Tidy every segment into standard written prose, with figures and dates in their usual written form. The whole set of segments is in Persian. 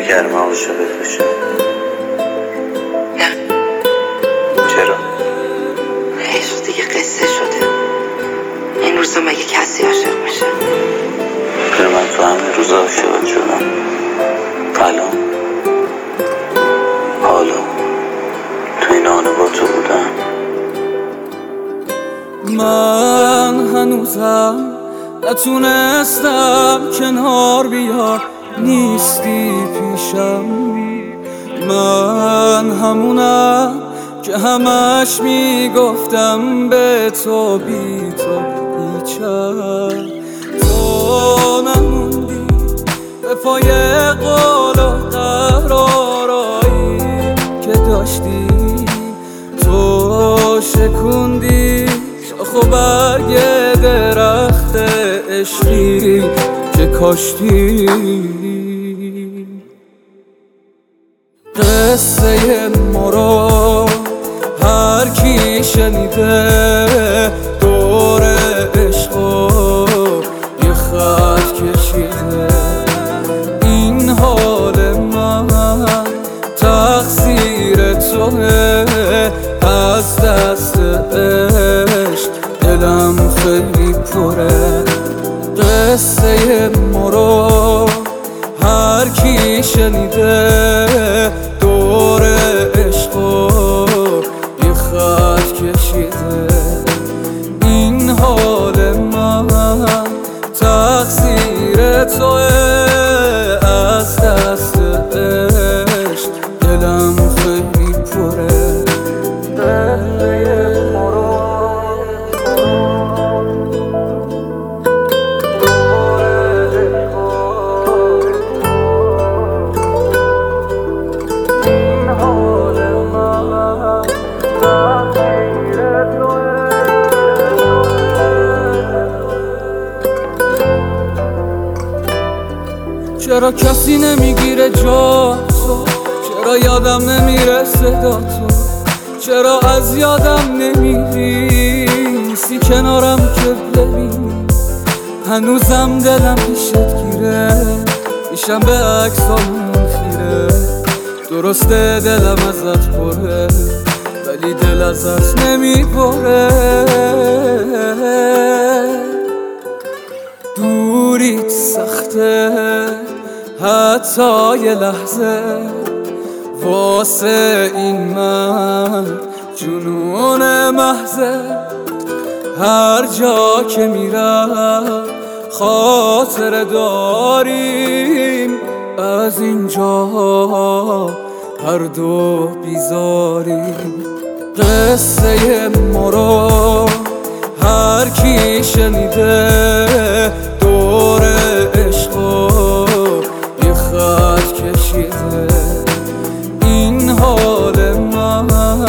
گرم عاشقت بشه؟ نه. چرا؟ عشق دیگه قصه شده. این روزا مگه کسی عاشق میشه؟ من تو همین روزا عاشقت شدم. حالا تو این آنه با تو بودم. من هنوزم نتونستم کنار بیار، نیستی پیشم. من همونم که همش میگفتم به تو بی تو هیچم. تو نموندی به پای قول و قرارایی که داشتی، تو شکوندی شاخ و برگ درخت عشقی که کاشتی. قصه ما رو هر کی شنیده، دور عشق و یه خط کشیده. این حال من تقصیر توه، از دست عشق دلم خیلی پره. قصه ما رو هر کی شنیده، دور عشق و یه خط کشیده. این حال من تقصیر توه، از دست عشق دلم خیلی پره. چرا کسی نمیگیره جا تو؟ چرا یادم نمیره صدا تو؟ چرا از یادم نمیری؟ نیستی کنارم که ببینی. هنوزم دلم پیشت گیره، پیشم به عکسامون خیره. درسته دلم ازت پره، ولی دل ازت نمیپره. دوریت سخته حتی یه لحظه، واسه این من جنون محضه. هر جا که میرم خاطر داریم، از اینجا هر دو بیزاریم. قصه ما رو هر کی شنیده، دور عشق و یه خط کشیده. این حال من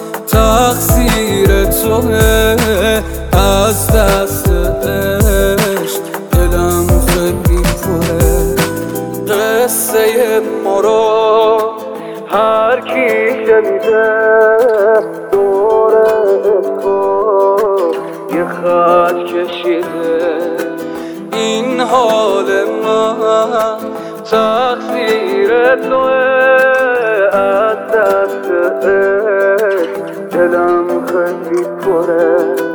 تقصیر توه، از دست عشق دلم خیلی پره. قصه ما رو هر کی شنیده، دور عشق و یه خط کشیده. این حال من تقصیر توه، از دست عشق دلم خیلی پره.